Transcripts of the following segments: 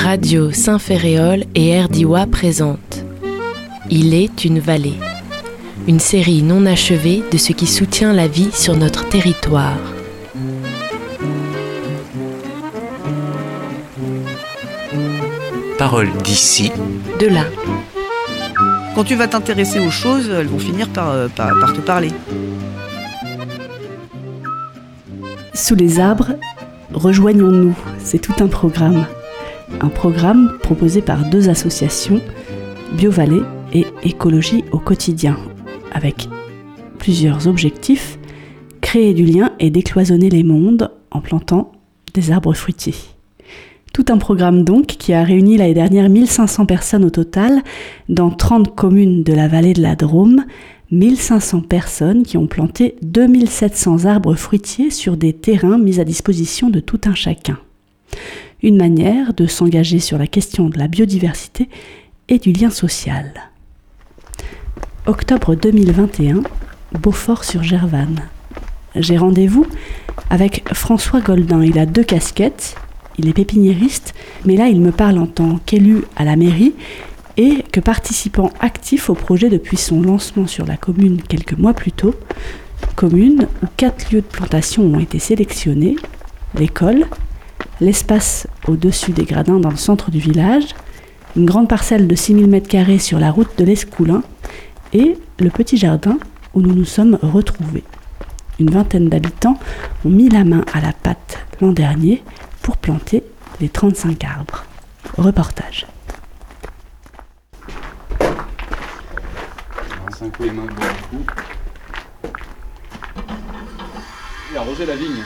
Radio Saint-Ferréol et Erdiwa présentent Il est une vallée, une série non achevée de ce qui soutient la vie sur notre territoire. Paroles d'ici, de là. Quand tu vas t'intéresser aux choses, elles vont finir par te parler. Sous les arbres, rejoignons-nous, c'est tout un programme. Un programme proposé par deux associations, BioVallée et Écologie au quotidien, avec plusieurs objectifs, créer du lien et décloisonner les mondes en plantant des arbres fruitiers. Tout un programme donc qui a réuni l'année dernière 1500 personnes au total dans 30 communes de la vallée de la Drôme, 1500 personnes qui ont planté 2700 arbres fruitiers sur des terrains mis à disposition de tout un chacun. Une manière de s'engager sur la question de la biodiversité et du lien social. Octobre 2021, Beaufort-sur-Gervanne. J'ai rendez-vous avec François Goldin. Il a 2 casquettes. Il est pépiniériste, mais là il me parle en tant qu'élu à la mairie et que participant actif au projet depuis son lancement sur la commune quelques mois plus tôt. Commune où 4 lieux de plantation ont été sélectionnés, l'école, l'espace au-dessus des gradins dans le centre du village, une grande parcelle de 6000 m² sur la route de l'Escoulin et le petit jardin où nous nous sommes retrouvés. Une vingtaine d'habitants ont mis la main à la pâte l'an dernier pour planter les 35 arbres. Reportage. Un coup les mains du coup. Et arroser la vigne.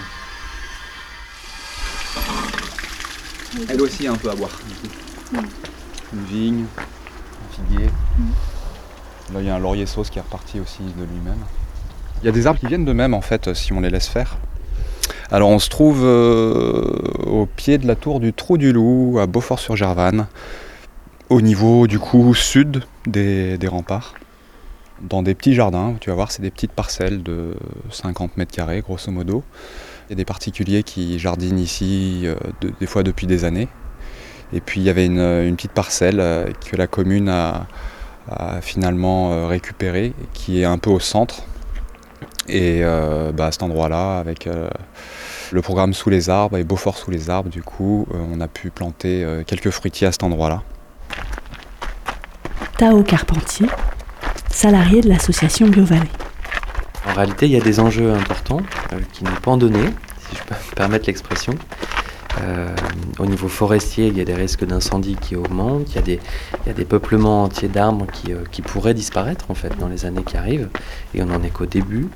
Elle aussi a un peu à boire. Une vigne, un figuier. Là il y a un laurier sauce qui est reparti aussi de lui-même. Il y a des arbres qui viennent d'eux-mêmes en fait si on les laisse faire. Alors on se trouve au pied de la tour du Trou du Loup à Beaufort-sur-Gervanne, au niveau du coup sud des remparts, dans des petits jardins. Tu vas voir, c'est des petites parcelles de 50 m² grosso modo. Il y a des particuliers qui jardinent ici des fois depuis des années. Et puis il y avait une petite parcelle que la commune a finalement récupérée, qui est un peu au centre. Et à cet endroit-là, avec le programme Sous les arbres et Beaufort sous les arbres, du coup, on a pu planter quelques fruitiers à cet endroit-là. Tao Carpentier, salarié de l'association BioVallée. En réalité, il y a des enjeux importants qui n'ont pas en donné, si je peux me permettre l'expression. Au niveau forestier, il y a des risques d'incendie qui augmentent, il y a des peuplements entiers d'arbres qui pourraient disparaître en fait dans les années qui arrivent, et on n'en est qu'au début.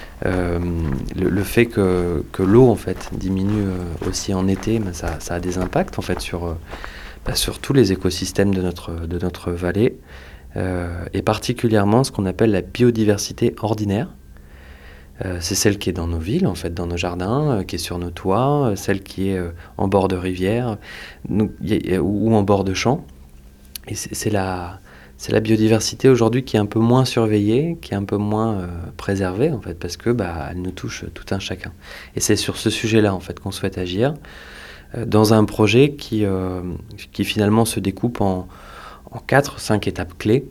Le fait que l'eau en fait diminue aussi en été, ça a des impacts en fait sur tous les écosystèmes de notre vallée, et particulièrement ce qu'on appelle la biodiversité ordinaire. C'est celle qui est dans nos villes, en fait, dans nos jardins, qui est sur nos toits, celle qui est en bord de rivière ou en bord de champs. Et c'est la biodiversité aujourd'hui qui est un peu moins surveillée, qui est un peu moins préservée, en fait, parce que elle nous touche tout un chacun. Et c'est sur ce sujet-là, en fait, qu'on souhaite agir, dans un projet qui finalement se découpe en 4-5 étapes clés.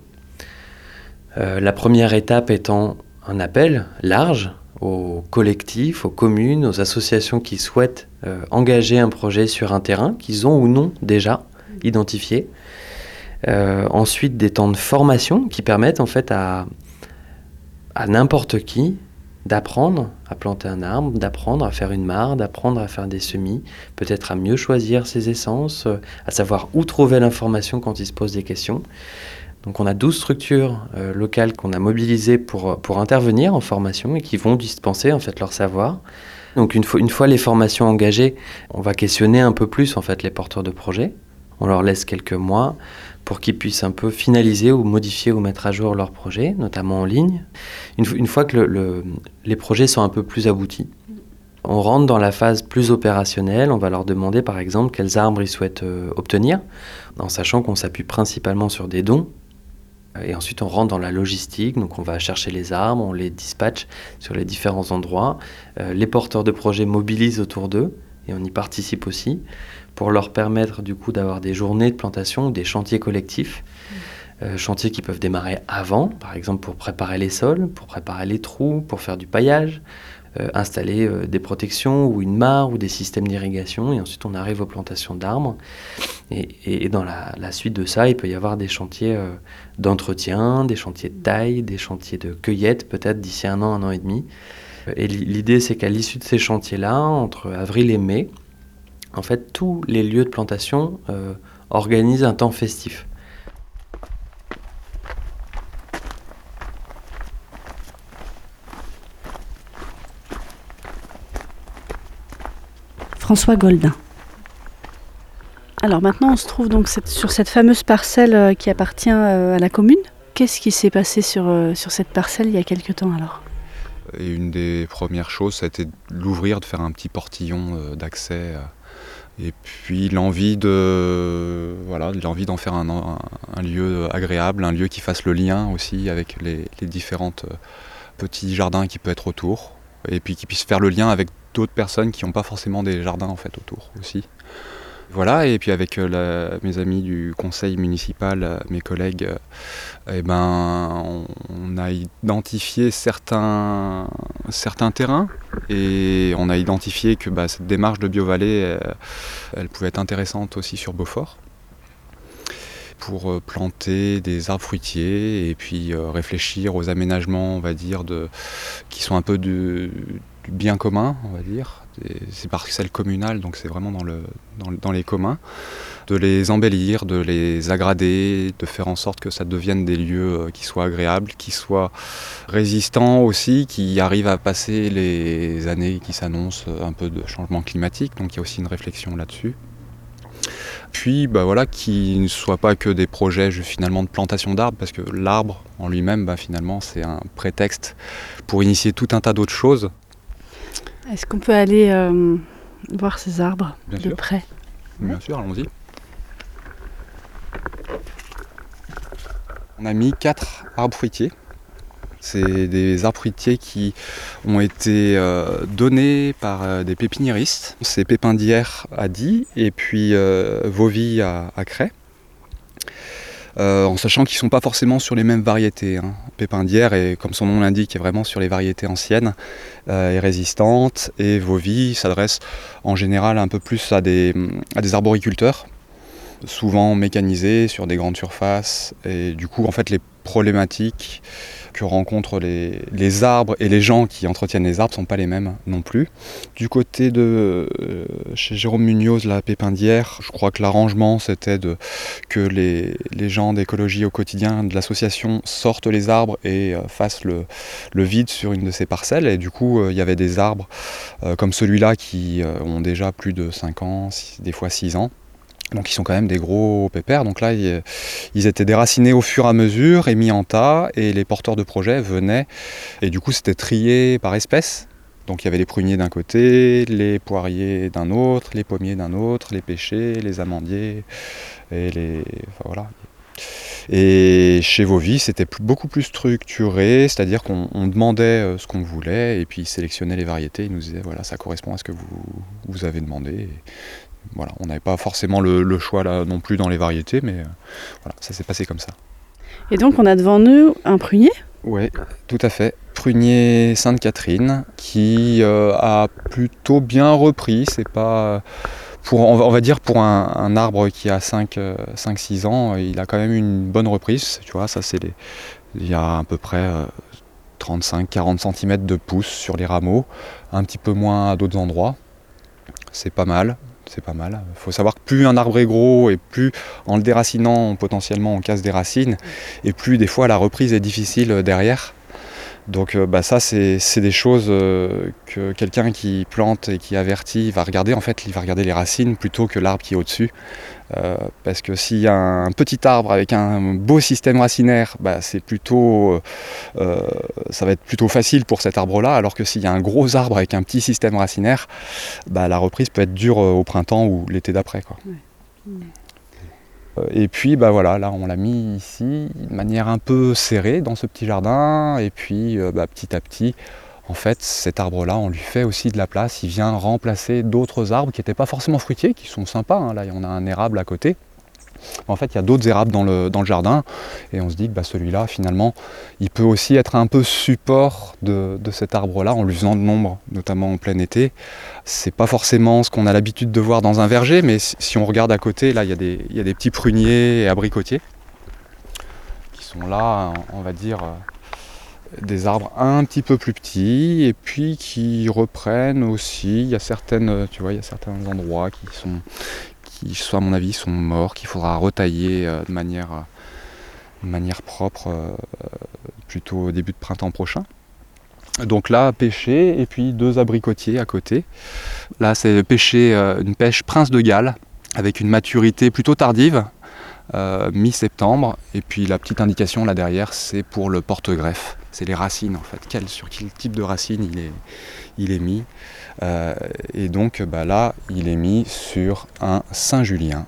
La première étape étant un appel large aux collectifs, aux communes, aux associations qui souhaitent engager un projet sur un terrain qu'ils ont ou non déjà identifié. Ensuite, des temps de formation qui permettent en fait à n'importe qui d'apprendre à planter un arbre, d'apprendre à faire une mare, d'apprendre à faire des semis, peut-être à mieux choisir ses essences, à savoir où trouver l'information quand il se pose des questions. Donc on a 12 structures locales qu'on a mobilisées pour intervenir en formation et qui vont dispenser en fait leur savoir. Donc une fois les formations engagées, on va questionner un peu plus en fait les porteurs de projets. On leur laisse quelques mois pour qu'ils puissent un peu finaliser ou modifier ou mettre à jour leurs projets, notamment en ligne. Une fois que les projets sont un peu plus aboutis, on rentre dans la phase plus opérationnelle. On va leur demander par exemple quels arbres ils souhaitent obtenir, en sachant qu'on s'appuie principalement sur des dons. Et ensuite, on rentre dans la logistique, donc on va chercher les arbres, on les dispatche sur les différents endroits. Les porteurs de projets mobilisent autour d'eux et on y participe aussi, pour leur permettre du coup d'avoir des journées de plantation ou des chantiers collectifs. Chantiers qui peuvent démarrer avant, par exemple pour préparer les sols, pour préparer les trous, pour faire du paillage, installer des protections ou une mare ou des systèmes d'irrigation, et ensuite on arrive aux plantations d'arbres. Et dans la suite de ça, il peut y avoir des chantiers d'entretien, des chantiers de taille, des chantiers de cueillette, peut-être d'ici un an et demi. Et l'idée, c'est qu'à l'issue de ces chantiers-là, entre avril et mai, en fait, tous les lieux de plantation organisent un temps festif. François Goldin. Alors maintenant, on se trouve donc sur cette fameuse parcelle qui appartient à la commune. Qu'est-ce qui s'est passé sur cette parcelle il y a quelque temps alors ? Et une des premières choses, ça a été de l'ouvrir, de faire un petit portillon d'accès. Et puis l'envie d'en faire un lieu agréable, un lieu qui fasse le lien aussi avec les différentes petits jardins qui peuvent être autour. Et puis qui puisse faire le lien avec d'autres personnes qui n'ont pas forcément des jardins en fait autour aussi. Voilà, et puis avec mes amis du conseil municipal, mes collègues, on a identifié certains terrains et on a identifié que cette démarche de BioVallée, elle pouvait être intéressante aussi sur Beaufort pour planter des arbres fruitiers et puis réfléchir aux aménagements, on va dire, qui sont un peu du bien commun, on va dire. C'est parcelles communales, donc c'est vraiment dans les communs. De les embellir, de les aggrader, de faire en sorte que ça devienne des lieux qui soient agréables, qui soient résistants aussi, qui arrivent à passer les années qui s'annoncent un peu de changement climatique, donc il y a aussi une réflexion là-dessus. Puis qui ne soient pas que des projets finalement de plantation d'arbres, parce que l'arbre en lui-même, finalement, c'est un prétexte pour initier tout un tas d'autres choses. Est-ce qu'on peut aller voir ces arbres de près ? Bien sûr, allons-y. On a mis 4 arbres fruitiers. C'est des arbres fruitiers qui ont été donnés par des pépiniéristes. C'est Pépin d'Hyères à Die et puis Vauville à Cray. En sachant qu'ils ne sont pas forcément sur les mêmes variétés. Pépin d'Hyères, comme son nom l'indique, est vraiment sur les variétés anciennes et résistantes. Et Vauville s'adresse en général un peu plus à des arboriculteurs, souvent mécanisés sur des grandes surfaces. Et du coup, en fait, les problématiques que rencontrent les arbres et les gens qui entretiennent les arbres ne sont pas les mêmes non plus. Du côté de chez Jérôme Munoz, la Pépin d'Hyères, je crois que l'arrangement c'était que les gens d'écologie au quotidien de l'association sortent les arbres et fassent le vide sur une de ces parcelles. Et du coup, il y avait des arbres comme celui-là qui ont déjà plus de 5 ans, des fois 6 ans. Donc ils sont quand même des gros pépères. Donc là, ils étaient déracinés au fur et à mesure et mis en tas. Et les porteurs de projets venaient. Et du coup, c'était trié par espèces. Donc il y avait les pruniers d'un côté, les poiriers d'un autre, les pommiers d'un autre, les pêchers, les amandiers. Voilà. Et chez Vauville, c'était beaucoup plus structuré. C'est-à-dire qu'on demandait ce qu'on voulait. Et puis ils sélectionnaient les variétés. Ils nous disaient, voilà, ça correspond à ce que vous avez demandé. Et voilà, on n'avait pas forcément le choix là non plus dans les variétés, mais voilà, ça s'est passé comme ça. Et donc on a devant nous un prunier ? Oui, tout à fait. Prunier Sainte-Catherine qui a plutôt bien repris. C'est pas on va dire pour un arbre qui a 5-6 ans, il a quand même une bonne reprise. Tu vois, ça il y a à peu près 35-40 cm de pousse sur les rameaux, un petit peu moins à d'autres endroits. C'est pas mal. Il faut savoir que plus un arbre est gros et plus en le déracinant, potentiellement on casse des racines, et plus des fois la reprise est difficile derrière. Donc ça c'est des choses que quelqu'un qui plante et qui avertit va regarder. En fait, il va regarder les racines plutôt que l'arbre qui est au-dessus. Parce que s'il y a un petit arbre avec un beau système racinaire, c'est plutôt, ça va être plutôt facile pour cet arbre-là, alors que s'il y a un gros arbre avec un petit système racinaire, la reprise peut être dure au printemps ou l'été d'après, quoi. Ouais. Et puis voilà, là on l'a mis ici de manière un peu serrée dans ce petit jardin, et puis petit à petit, En fait, cet arbre-là, on lui fait aussi de la place. Il vient remplacer d'autres arbres qui n'étaient pas forcément fruitiers, qui sont sympas, hein. Là, on a un érable à côté. En fait, il y a d'autres érables dans le jardin, et on se dit que celui-là, finalement, il peut aussi être un peu support de cet arbre-là, en lui faisant de l'ombre, notamment en plein été. C'est pas forcément ce qu'on a l'habitude de voir dans un verger, mais si on regarde à côté, là, il y a des petits pruniers et abricotiers, qui sont là, on va dire, des arbres un petit peu plus petits, et puis qui reprennent aussi, il y a certains endroits qui, à mon avis, sont morts, qu'il faudra retailler de manière propre, plutôt au début de printemps prochain. Donc là, pêcher, et puis 2 abricotiers à côté. Là, c'est pêcher une pêche Prince de Galles, avec une maturité plutôt tardive, mi-septembre. Et puis la petite indication là derrière, c'est pour le porte-greffe. C'est les racines en fait, sur quel type de racines il est mis. Et donc là, il est mis sur un Saint-Julien.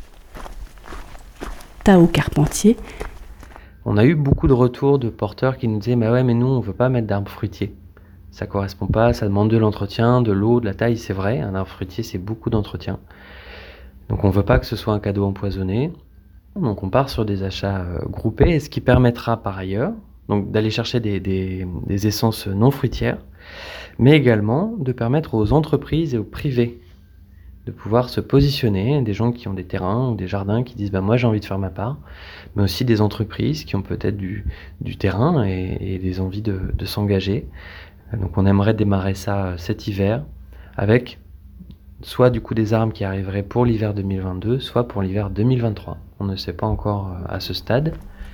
Tao Carpentier. On a eu beaucoup de retours de porteurs qui nous disaient mais nous on veut pas mettre d'arbres fruitiers. Ça correspond pas, ça demande de l'entretien, de l'eau, de la taille, c'est vrai. Un arbre fruitier c'est beaucoup d'entretien. Donc on veut pas que ce soit un cadeau empoisonné. Donc on part sur des achats groupés, et ce qui permettra par ailleurs donc d'aller chercher des essences non fruitières, mais également de permettre aux entreprises et aux privés de pouvoir se positionner, des gens qui ont des terrains ou des jardins qui disent moi j'ai envie de faire ma part, mais aussi des entreprises qui ont peut-être du terrain et des envies de s'engager. Donc on aimerait démarrer ça cet hiver avec soit du coup des arbres qui arriveraient pour l'hiver 2022, soit pour l'hiver 2023. On ne sait pas encore à ce stade.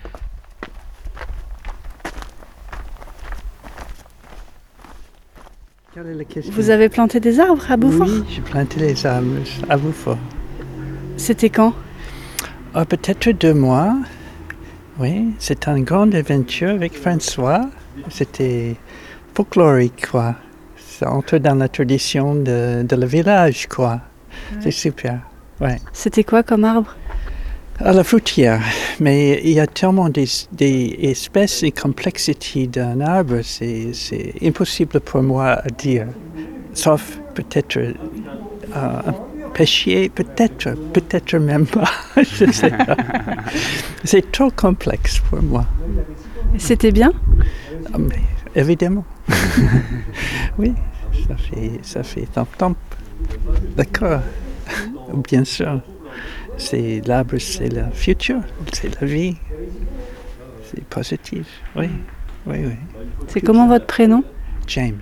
Quelle est la question? Vous avez planté des arbres à Beaufort? Oui, j'ai planté les arbres à Beaufort. C'était quand? Peut-être 2 mois. Oui, c'était une grande aventure avec François. C'était folklorique, quoi. Ça entre dans la tradition de le village, quoi. Ouais. C'est super, ouais. C'était quoi comme arbre? La fruitière, mais il y a tellement des espèces et complexité d'un arbre, c'est impossible pour moi à dire. Sauf peut-être un pêchier, peut-être même pas, je sais pas. C'est trop complexe pour moi. C'était bien? Mais, évidemment. Oui, ça fait temps. D'accord, bien sûr. L'arbre, c'est le futur, c'est la vie. C'est positif, oui. C'est comment votre prénom? James.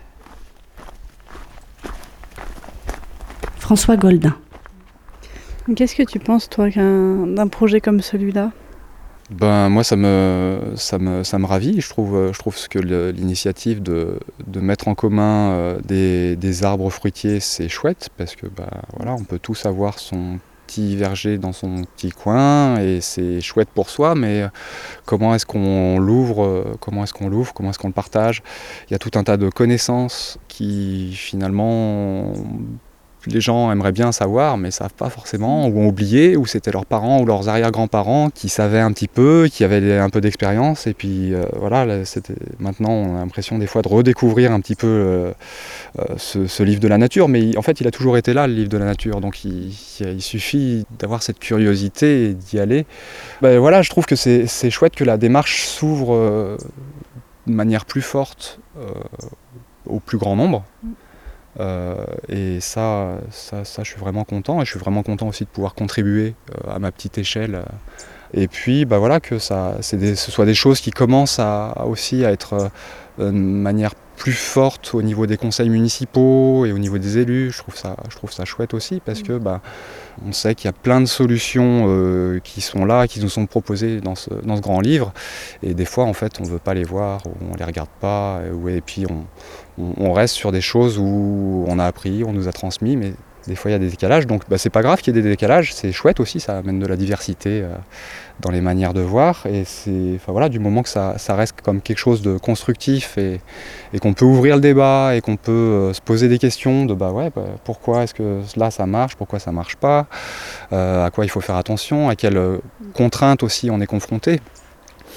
François Goldin. Qu'est-ce que tu penses, toi, d'un projet comme celui-là? Moi, ça me ravit. Je trouve que l'initiative de mettre en commun des arbres fruitiers, c'est chouette, parce que on peut tous avoir son petit verger dans son petit coin, et c'est chouette pour soi, mais comment est-ce qu'on l'ouvre, comment est-ce qu'on le partage? Il y a tout un tas de connaissances qui finalement les gens aimeraient bien savoir, mais ne savent pas forcément, ou ont oublié, ou c'était leurs parents ou leurs arrière-grands-parents qui savaient un petit peu, qui avaient un peu d'expérience, et puis maintenant on a l'impression des fois de redécouvrir un petit peu ce livre de la nature, mais en fait il a toujours été là, le livre de la nature, donc il suffit d'avoir cette curiosité et d'y aller. Je trouve que c'est chouette que la démarche s'ouvre de manière plus forte au plus grand nombre. Et ça, je suis vraiment content, et je suis vraiment content aussi de pouvoir contribuer à ma petite échelle. Et puis que ce soit des choses qui commencent aussi à être de manière plus forte au niveau des conseils municipaux et au niveau des élus. Je trouve ça chouette aussi, parce que on sait qu'il y a plein de solutions qui sont là, qui nous sont proposées dans ce grand livre, et des fois en fait on ne veut pas les voir, ou on ne les regarde pas, et puis on reste sur des choses où on a appris, on nous a transmis, mais des fois il y a des décalages, donc c'est pas grave qu'il y ait des décalages, c'est chouette aussi, ça amène de la diversité dans les manières de voir, et du moment que ça reste comme quelque chose de constructif, et qu'on peut ouvrir le débat, et qu'on peut se poser des questions de pourquoi est-ce que là ça marche, pourquoi ça marche pas, à quoi il faut faire attention, à quelles contraintes aussi on est confronté.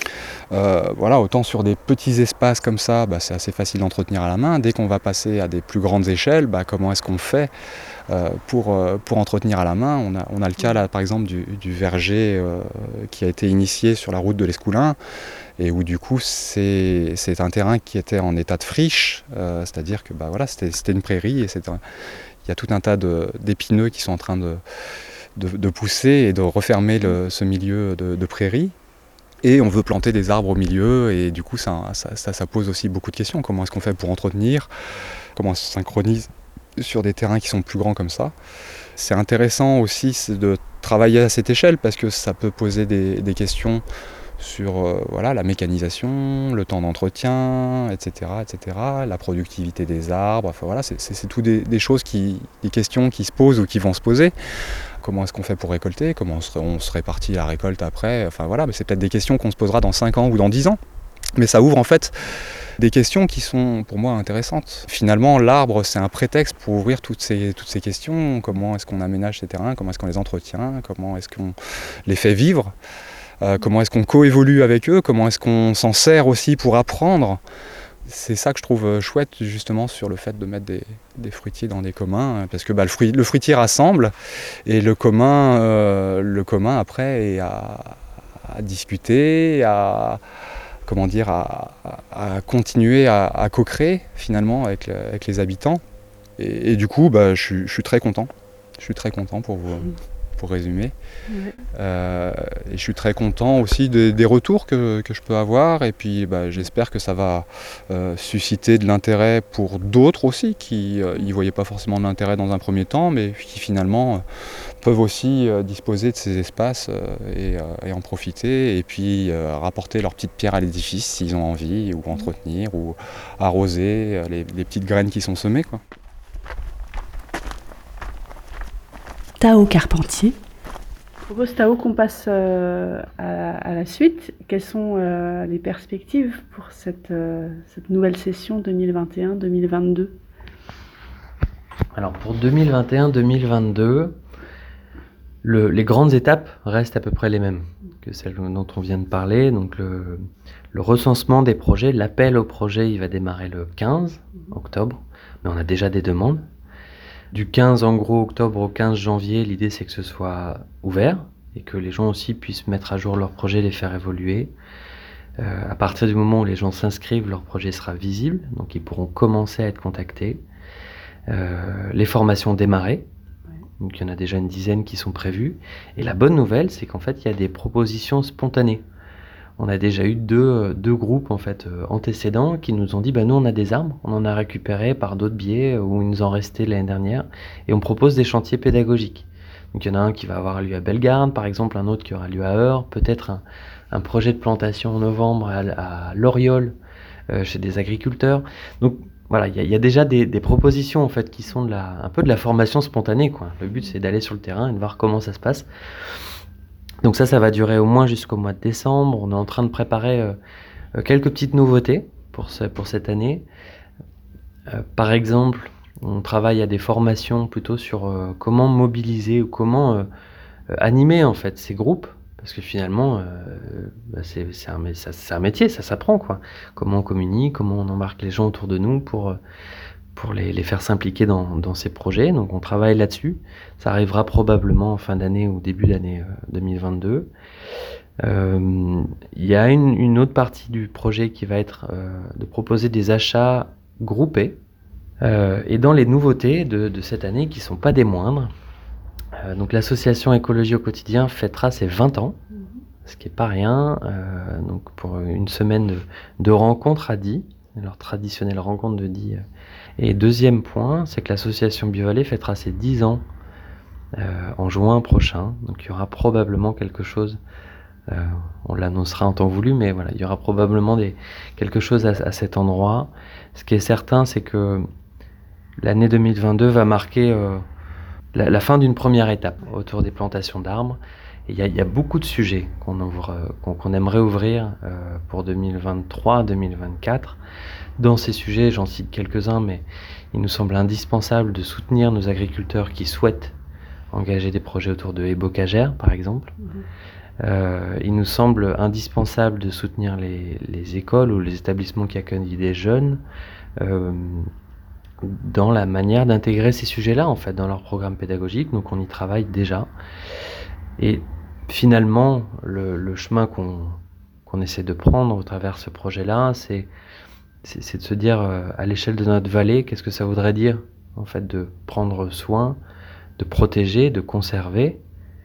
Voilà, autant sur des petits espaces comme ça, c'est assez facile d'entretenir à la main. Dès qu'on va passer à des plus grandes échelles, comment est-ce qu'on fait pour entretenir à la main. On a le cas là, par exemple du verger qui a été initié sur la route de l'Escoulin, et où du coup c'est un terrain qui était en état de friche, c'est-à-dire que c'était une prairie, et il y a tout un tas d'épineux qui sont en train de pousser et de refermer ce milieu de prairie. Et on veut planter des arbres au milieu, et du coup ça pose aussi beaucoup de questions. Comment est-ce qu'on fait pour entretenir? Comment on se synchronise sur des terrains qui sont plus grands comme ça? C'est intéressant aussi de travailler à cette échelle, parce que ça peut poser des questions sur la mécanisation, le temps d'entretien, etc., la productivité des arbres. Enfin, voilà, c'est tout des choses des questions qui se posent ou qui vont se poser. Comment est-ce qu'on fait pour récolter? Comment on se répartit la récolte après? Enfin voilà, mais c'est peut-être des questions qu'on se posera dans 5 ans ou dans 10 ans. Mais ça ouvre en fait des questions qui sont pour moi intéressantes. Finalement, l'arbre, c'est un prétexte pour ouvrir toutes ces questions. Comment est-ce qu'on aménage ces terrains? Comment est-ce qu'on les entretient? Comment est-ce qu'on les fait vivre? Comment est-ce qu'on coévolue avec eux? Comment est-ce qu'on s'en sert aussi pour apprendre? C'est ça que je trouve chouette justement sur le fait de mettre des fruitiers dans des communs, parce que le fruitier rassemble, et le commun après est à discuter, à continuer à co-créer finalement avec les habitants. Et du coup, je suis très content. Je suis très content pour résumer. Ouais. Et je suis très content aussi des retours que je peux avoir, et puis j'espère que ça va susciter de l'intérêt pour d'autres aussi qui n'y voyaient pas forcément de l'intérêt dans un premier temps, mais qui finalement peuvent aussi disposer de ces espaces et en profiter, et puis rapporter leur petite pierre à l'édifice s'ils ont envie, ou entretenir, ou arroser les petites graines qui sont semées, quoi. Tao Carpentier. Je propose, Tao, qu'on passe à la suite. Quelles sont les perspectives pour cette nouvelle session 2021-2022 ? Alors pour 2021-2022, les grandes étapes restent à peu près les mêmes que celles dont on vient de parler. Donc le recensement des projets, l'appel au projet, il va démarrer le 15 octobre, mais on a déjà des demandes. Du 15 octobre au 15 janvier, l'idée c'est que ce soit ouvert et que les gens aussi puissent mettre à jour leurs projets, les faire évoluer. À partir du moment où les gens s'inscrivent, leur projet sera visible, donc ils pourront commencer à être contactés. Les formations démarrées, donc il y en a déjà une dizaine qui sont prévues. Et la bonne nouvelle, c'est qu'en fait il y a des propositions spontanées. On a déjà eu deux groupes en fait antécédents qui nous ont dit nous on a des arbres, on en a récupéré par d'autres biais où il nous en restait l'année dernière, et on propose des chantiers pédagogiques. Donc il y en a un qui va avoir lieu à Bellegarde par exemple, un autre qui aura lieu à Eure, peut-être un projet de plantation en novembre à Loriol chez des agriculteurs. Donc voilà, il y a déjà des propositions en fait qui sont un peu de la formation spontanée, quoi. Le but c'est d'aller sur le terrain et de voir comment ça se passe. Donc ça va durer au moins jusqu'au mois de décembre. On est en train de préparer quelques petites nouveautés pour cette année. Par exemple, on travaille à des formations plutôt sur comment mobiliser ou comment animer en fait ces groupes. Parce que finalement, c'est un métier, ça s'apprend, quoi. Comment on communique, comment on embarque les gens autour de nous pour les faire s'impliquer dans ces projets. Donc on travaille là-dessus. Ça arrivera probablement en fin d'année ou début d'année 2022. Il y a une autre partie du projet qui va être de proposer des achats groupés. Et dans les nouveautés de cette année, qui ne sont pas des moindres, donc l'association Écologie au quotidien fêtera ses 20 ans, ce qui n'est pas rien. Donc pour une semaine de rencontres à Die, leur traditionnelle rencontre de Die. Et deuxième point, c'est que l'association Biovallée fêtera ses 10 ans en juin prochain. Donc il y aura probablement quelque chose, on l'annoncera en temps voulu, mais voilà, il y aura probablement quelque chose à cet endroit. Ce qui est certain, c'est que l'année 2022 va marquer la fin d'une première étape autour des plantations d'arbres. Il y a beaucoup de sujets qu'on aimerait ouvrir pour 2023-2024. Dans ces sujets, j'en cite quelques-uns, mais il nous semble indispensable de soutenir nos agriculteurs qui souhaitent engager des projets autour de haies bocagères, par exemple. Il nous semble indispensable de soutenir les écoles ou les établissements qui accueillent des jeunes dans la manière d'intégrer ces sujets-là en fait dans leur programme pédagogique. Donc on y travaille déjà. Et finalement, le chemin qu'on essaie de prendre au travers de ce projet-là, c'est de se dire à l'échelle de notre vallée, qu'est-ce que ça voudrait dire en fait de prendre soin, de protéger, de conserver,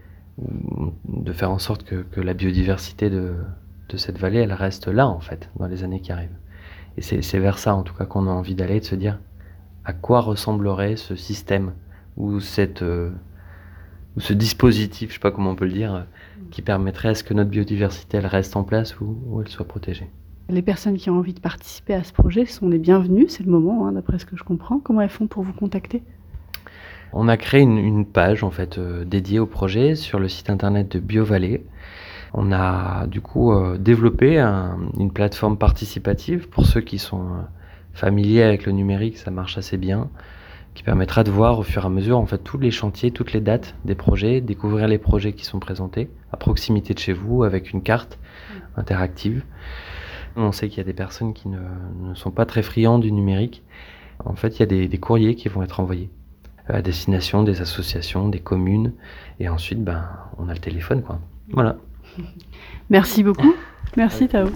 de faire en sorte que la biodiversité de cette vallée, elle reste là en fait dans les années qui arrivent. Et c'est vers ça en tout cas qu'on a envie d'aller, de se dire à quoi ressemblerait ce système ou ce dispositif, je sais pas comment on peut le dire, qui permettrait à ce que notre biodiversité elle reste en place ou elle soit protégée. Les personnes qui ont envie de participer à ce projet sont les bienvenues, c'est le moment, d'après ce que je comprends. Comment elles font pour vous contacter ? On a créé une page en fait dédiée au projet sur le site internet de BioVallée. On a du coup développé une plateforme participative pour ceux qui sont familiers avec le numérique, ça marche assez bien, qui permettra de voir au fur et à mesure en fait tous les chantiers, toutes les dates des projets, découvrir les projets qui sont présentés à proximité de chez vous avec une carte interactive. On sait qu'il y a des personnes qui ne sont pas très friands du numérique. En fait, il y a des courriers qui vont être envoyés à destination des associations, des communes, et ensuite, on a le téléphone, quoi. Voilà. Merci beaucoup. Merci Tao.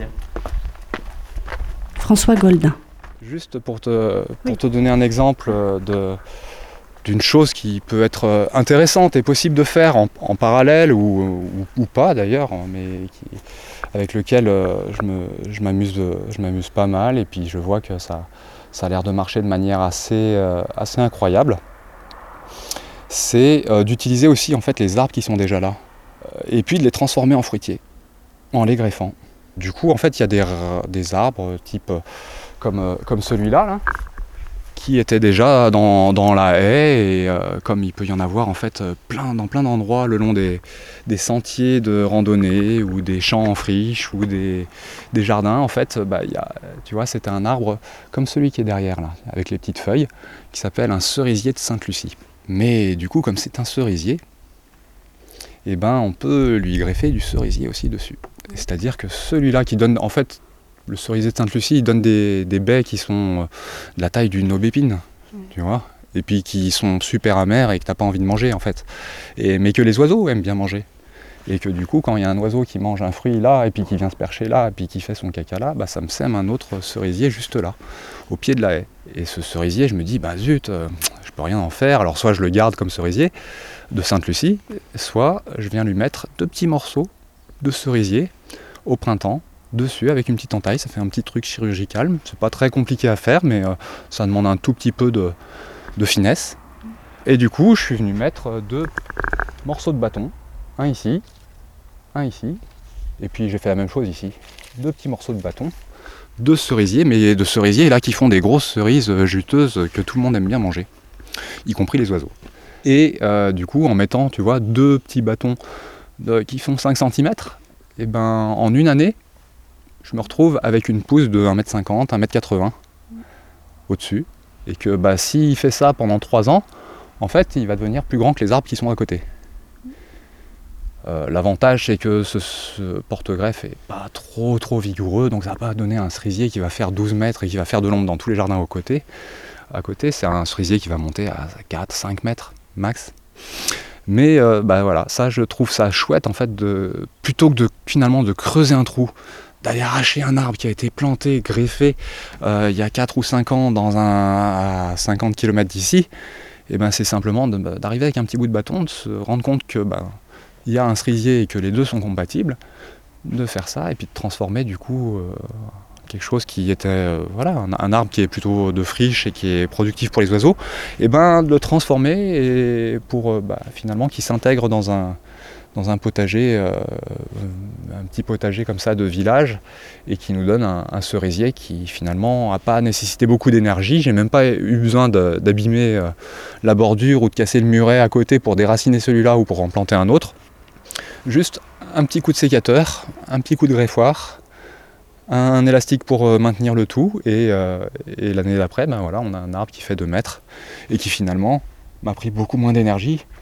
François Goldin. Juste pour te donner un exemple d'une chose qui peut être intéressante et possible de faire en parallèle ou pas d'ailleurs, mais avec lequel je m'amuse pas mal, et puis je vois que ça a l'air de marcher de manière assez incroyable. C'est d'utiliser aussi en fait les arbres qui sont déjà là, et puis de les transformer en fruitiers, en les greffant. Du coup, en fait, il y a des arbres type comme celui-là, là, qui étaient déjà dans la haie, et comme il peut y en avoir en fait dans plein d'endroits le long des sentiers de randonnée ou des champs en friche ou des jardins, en fait, tu vois, c'était un arbre comme celui qui est derrière là, avec les petites feuilles, qui s'appelle un cerisier de Sainte-Lucie. Mais du coup, comme c'est un cerisier, on peut lui greffer du cerisier aussi dessus. C'est-à-dire que celui-là qui donne, en fait, le cerisier de Sainte-Lucie, il donne des baies qui sont de la taille d'une aubépine, tu vois, et puis qui sont super amères et que t'as pas envie de manger, en fait. Mais que les oiseaux aiment bien manger. Et que du coup, quand il y a un oiseau qui mange un fruit là, et puis qui vient se percher là, et puis qui fait son caca là, ça me sème un autre cerisier juste là, au pied de la haie. Et ce cerisier, je me dis, zut, je peux rien en faire. Alors soit je le garde comme cerisier de Sainte-Lucie, soit je viens lui mettre 2 petits morceaux de cerisier au printemps, dessus avec une petite entaille. Ça fait un petit truc chirurgical. C'est pas très compliqué à faire, mais ça demande un tout petit peu de finesse. Et du coup, je suis venu mettre 2 morceaux de bâton, un ici, et puis j'ai fait la même chose ici. 2 petits morceaux de bâton, 2 cerisiers, mais de cerisiers là qui font des grosses cerises juteuses que tout le monde aime bien manger, y compris les oiseaux. Et du coup, en mettant, tu vois, 2 petits bâtons qui font 5 cm, en une année, je me retrouve avec une pousse de 1m50, 1m80 au-dessus. Et que s'il fait ça pendant 3 ans, en fait, il va devenir plus grand que les arbres qui sont à côté. L'avantage, c'est que ce porte-greffe est pas trop vigoureux, donc ça va pas donner un cerisier qui va faire 12 mètres et qui va faire de l'ombre dans tous les jardins à côté. À côté, c'est un cerisier qui va monter à 4-5 mètres max. Mais voilà, ça, je trouve ça chouette, en fait, plutôt que finalement de creuser un trou, d'aller arracher un arbre qui a été planté, greffé il y a 4 ou 5 ans à 50 km d'ici, c'est simplement d'arriver avec un petit bout de bâton, de se rendre compte que il y a un cerisier et que les deux sont compatibles, de faire ça et puis de transformer du coup quelque chose qui était un arbre qui est plutôt de friche et qui est productif pour les oiseaux, et de le transformer et pour finalement qui s'intègre dans un potager, un petit potager comme ça de village, et qui nous donne un cerisier qui finalement n'a pas nécessité beaucoup d'énergie. J'ai même pas eu besoin d'abîmer la bordure ou de casser le muret à côté pour déraciner celui-là ou pour en planter un autre. Juste un petit coup de sécateur, un petit coup de greffoir, un élastique pour maintenir le tout, et l'année d'après, on a un arbre qui fait 2 mètres et qui finalement m'a pris beaucoup moins d'énergie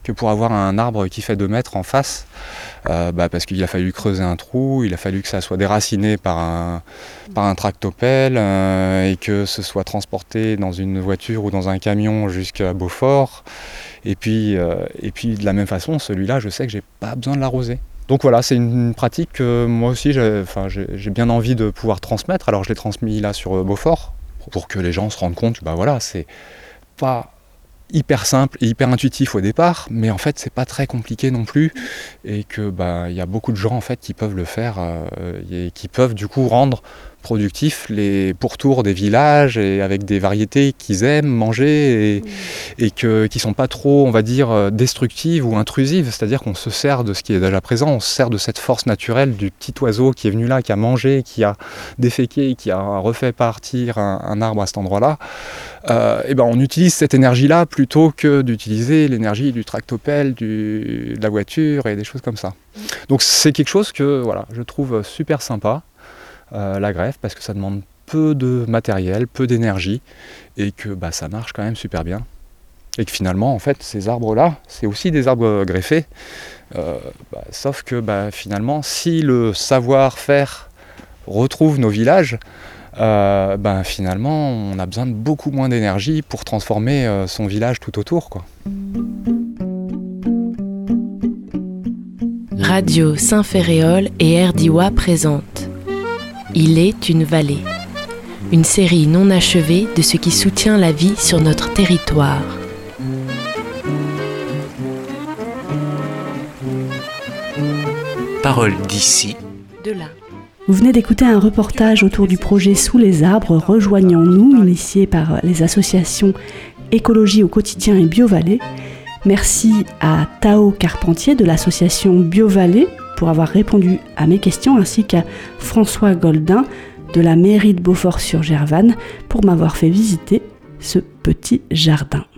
que pour avoir un arbre qui fait 2 mètres en face, parce qu'il a fallu creuser un trou, il a fallu que ça soit déraciné par un tractopelle et que ce soit transporté dans une voiture ou dans un camion jusqu'à Beaufort. Et puis de la même façon, celui-là, je sais que j'ai pas besoin de l'arroser. Donc voilà, c'est une pratique que moi aussi j'ai bien envie de pouvoir transmettre. Alors je l'ai transmis là sur Beaufort pour que les gens se rendent compte, c'est pas hyper simple et hyper intuitif au départ, mais en fait c'est pas très compliqué non plus, et que y a beaucoup de gens en fait qui peuvent le faire et qui peuvent du coup rendre productifs les pourtours des villages et avec des variétés qu'ils aiment manger et qui sont pas trop, on va dire, destructives ou intrusives, c'est-à-dire qu'on se sert de ce qui est déjà présent, on se sert de cette force naturelle du petit oiseau qui est venu là, qui a mangé, qui a déféqué, qui a refait partir un arbre à cet endroit-là. On utilise cette énergie-là plutôt que d'utiliser l'énergie du tractopelle, de la voiture et des choses comme ça. Donc c'est quelque chose que je trouve super sympa. La greffe, parce que ça demande peu de matériel, peu d'énergie, et que ça marche quand même super bien. Et que finalement, en fait, ces arbres-là, c'est aussi des arbres greffés, sauf que finalement, si le savoir-faire retrouve nos villages, finalement, on a besoin de beaucoup moins d'énergie pour transformer son village tout autour, quoi. Radio Saint-Ferréol et RDIWA présentent Il est une vallée, une série non achevée de ce qui soutient la vie sur notre territoire. Parole d'ici, de là. Vous venez d'écouter un reportage autour du projet Sous les arbres, rejoignons-nous, initié par les associations Écologie au quotidien et BioVallée. Merci à Tao Carpentier de l'association BioVallée pour avoir répondu à mes questions, ainsi qu'à François Goldin de la mairie de Beaufort-sur-Gervanne pour m'avoir fait visiter ce petit jardin.